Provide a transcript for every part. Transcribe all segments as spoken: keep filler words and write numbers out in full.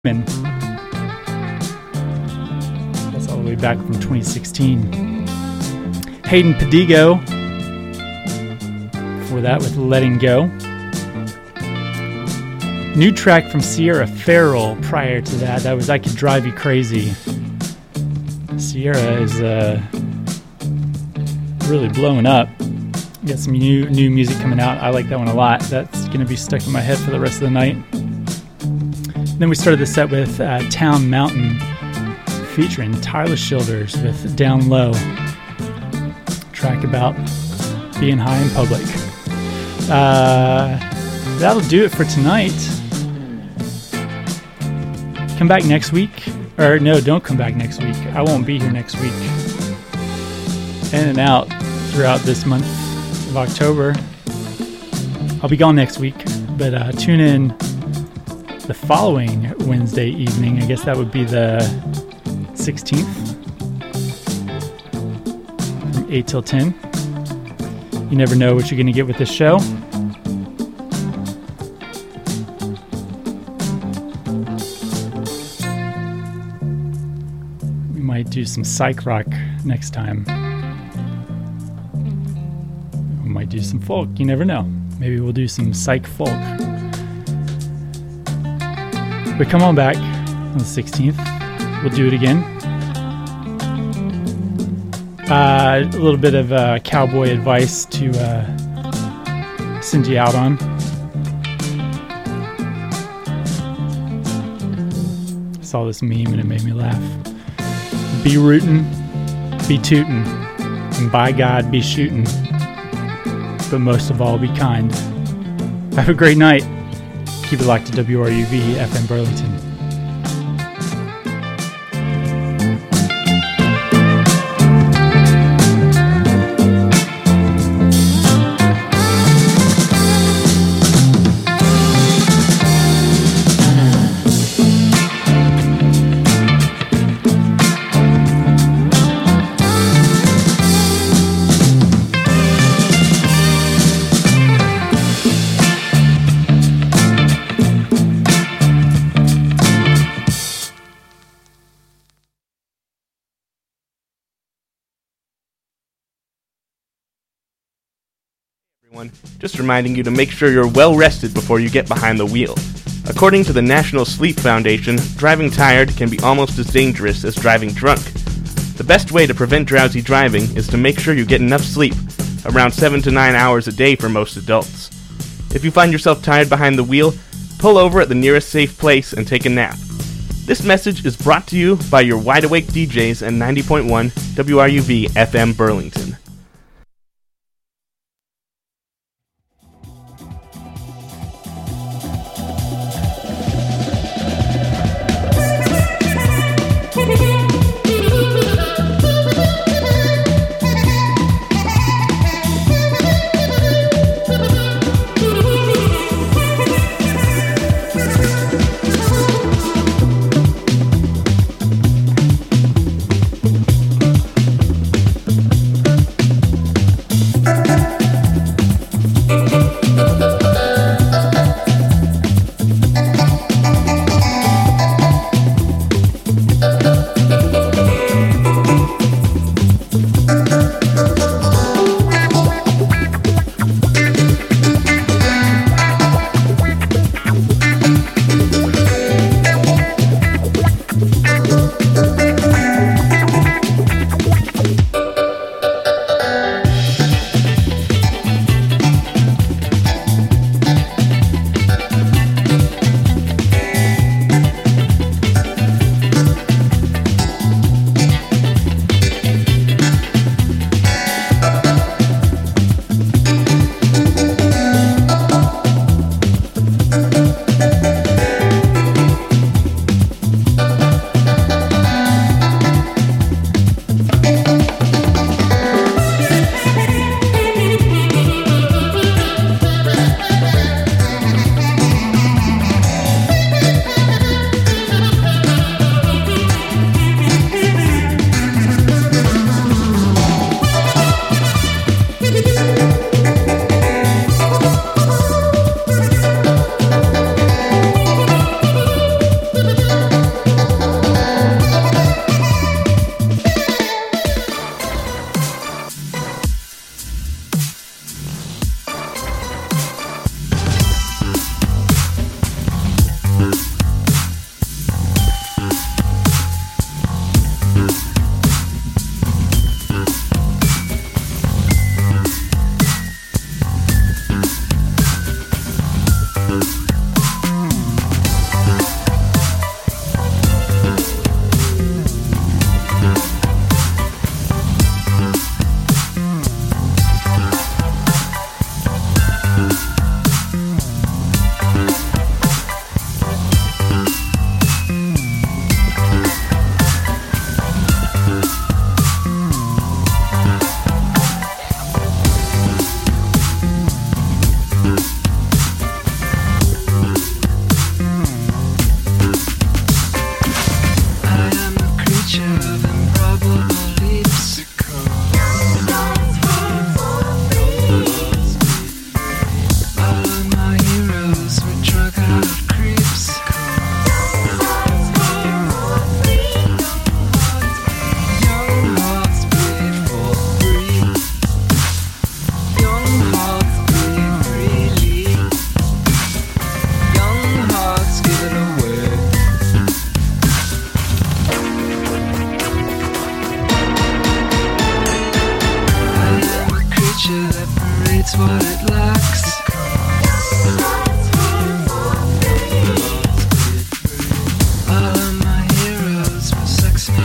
That's all the way back from twenty sixteen. Hayden Padigo. Before that with Letting Go. New track from Sierra Farrell prior to that. That was I Could Drive You Crazy. Sierra is uh, really blowing up. Got some new new music coming out. I like that one a lot. That's going to be stuck in my head for the rest of the night. Then we started the set with uh, Town Mountain featuring Tyler Childers with Down Low. Track about being high in public. Uh, that'll do it for tonight. Come back next week. Or no, don't come back next week. I won't be here next week. In and out throughout this month of October. I'll be gone next week, but uh, tune in the following Wednesday evening. I guess that would be the sixteenth from eight till ten. You never know what you're going to get with this show. We might do some psych rock next time. We might do some folk. You never know. Maybe we'll do some psych folk. But come on back on the sixteenth. We'll do it again. Uh, a little bit of uh, cowboy advice to uh, send you out on. I saw this meme and it made me laugh. Be rootin', be tootin', and by God, be shootin'. But most of all, be kind. Have a great night. Keep it locked to W R U V F M Burlington. Just reminding you to make sure you're well rested before you get behind the wheel. According to the National Sleep Foundation, driving tired can be almost as dangerous as driving drunk. The best way to prevent drowsy driving is to make sure you get enough sleep, around seven to nine hours a day for most adults. If you find yourself tired behind the wheel, pull over at the nearest safe place and take a nap. This message is brought to you by your Wide Awake D Js and ninety point one W R U V F M Burlington.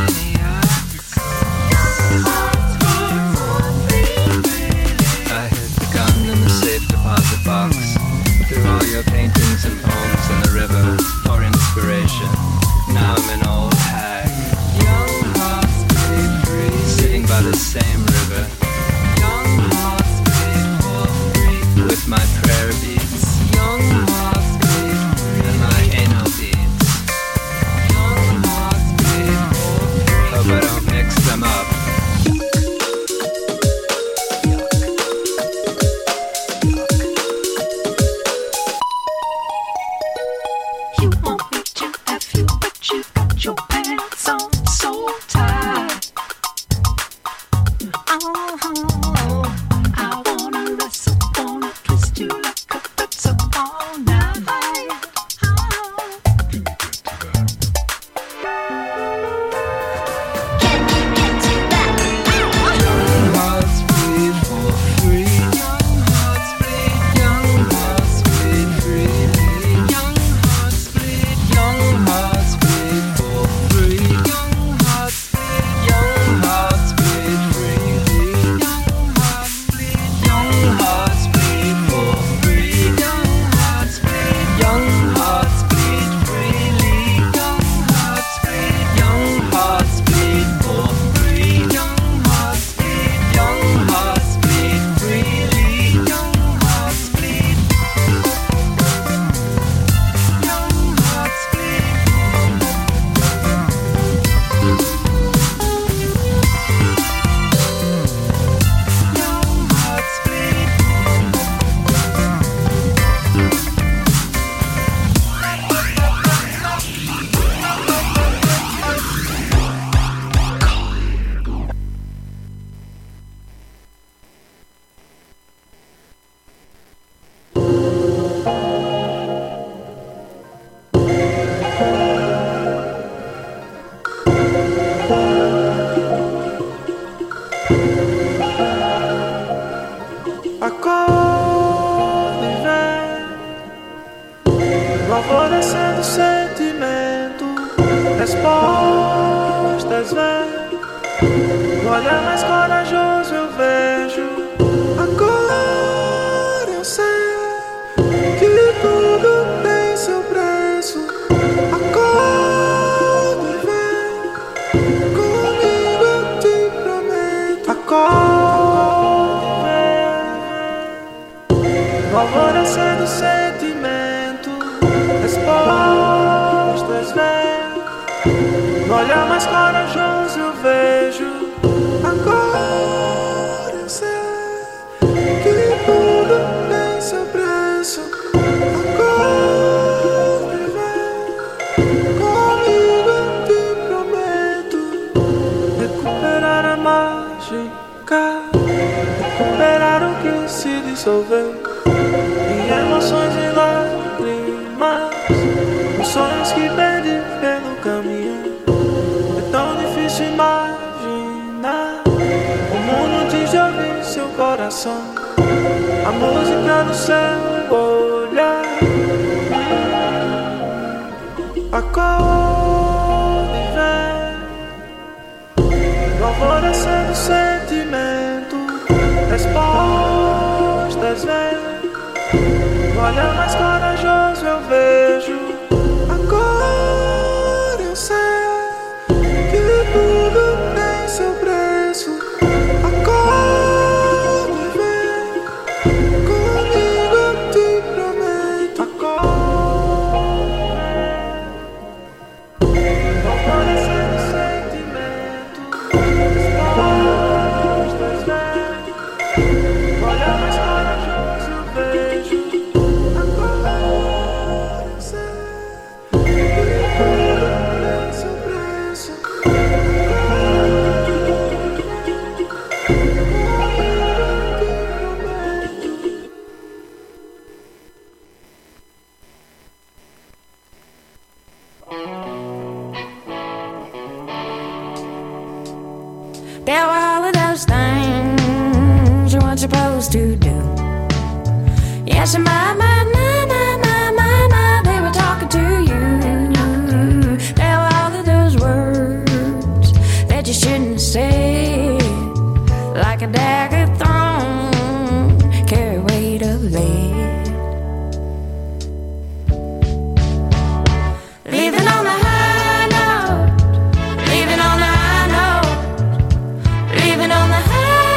respostas vêm. No olhar mais corajoso eu vejo. Agora eu sei que tudo tem seu preço. Acorda e vem comigo, eu te prometo. Acorda e vem no alvorecer do sentimento. Respostas vêm. No olhar mais corajoso eu vejo. Agora eu sei que tudo tem seu preço. Agora e vem comigo, eu te prometo. Recuperar a mágica, recuperar o que se dissolveu em emoções e lágrimas, os sonhos que perdi pelo caminho. É tão difícil imaginar o mundo antes de ouvir seu coração. A música no seu olhar. Acorda e vem no alvorecer do sentimento. Respostas vêm. No olhar mais corajoso eu vejo. Agora eu sei que tudo tem seu preço. Acorda e vem comigo, eu te prometo. Acorda e vem no alvorecer do sentimento. Respostas vêm. No olhar mais corajoso eu vejo. Agora eu sei que tudo tem seu preço. There were all of those things you weren't supposed to do. Yes, and my, my, my, my, my, my, my, they were talking to you. There were all of those words a dagger thrown, carry weight of lead. Leaving on the high note, leaving on the high note, leaving on the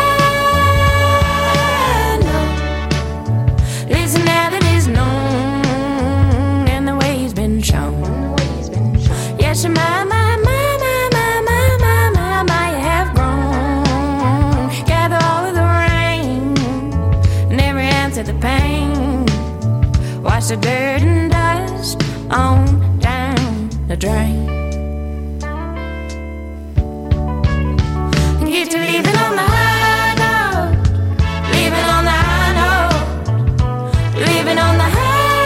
high note. Listen now that it's known and the way he's been shown. Yes, my, my, my, my, my, my, my, my, my, you have grown. Gather all of the rain and every ounce of the pain. Wash the dirt and dust on down the drain. Get to leaving on the high note, leaving on the high note, leaving on the high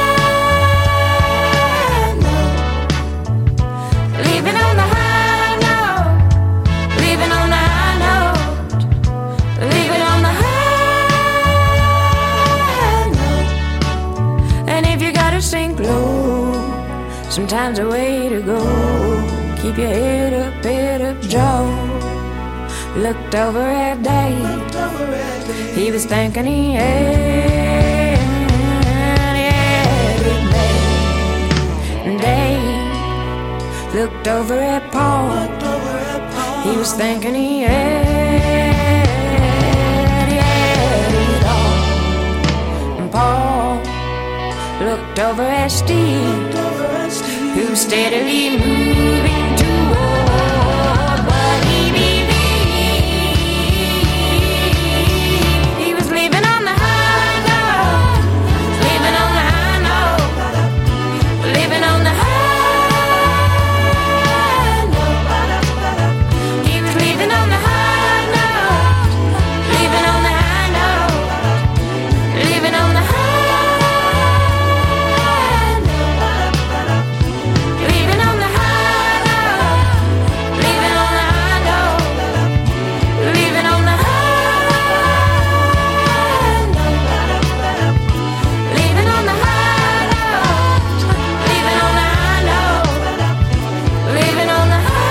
note, leaving on the high note, leaving on the high note, leaving on the high note. And if you gotta sink low, sometimes the way to go, keep your head up, head up, Joe. Looked over at Dave, he was thinking he had, he had it made. And Dave looked over at Paul, he was thinking he had, he had it all. And Paul looked over at Steve, who's steadily moving toward what he believed. He was leaving on the high note, leaving on the high note, leaving on the high note. He was leaving on the high note, leaving on the high note, leaving on the high note. Leaving on the high note, leaving on the high note, leaving on the high note, leaving on the high note, leaving on the high note, leaving on the high note.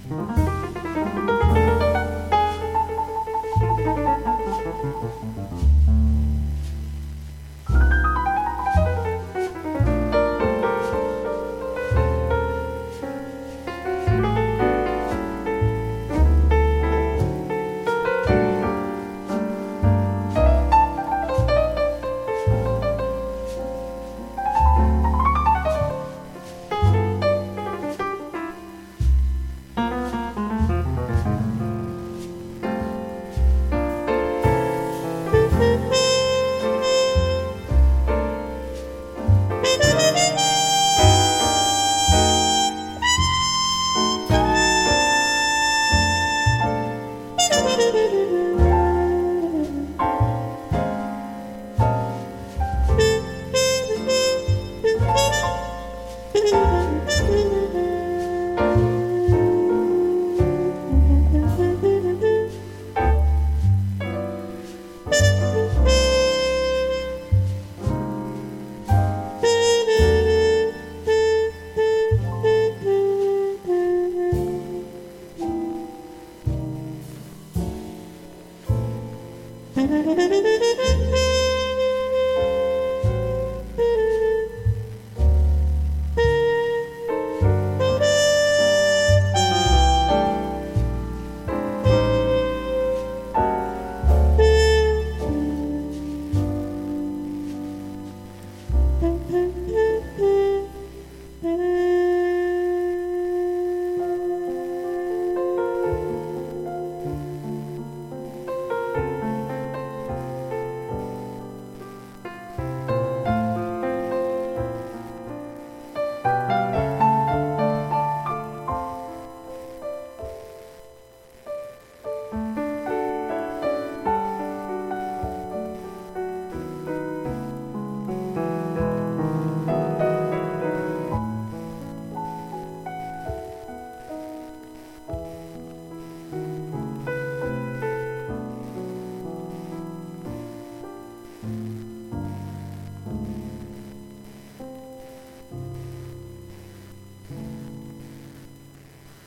Thank you.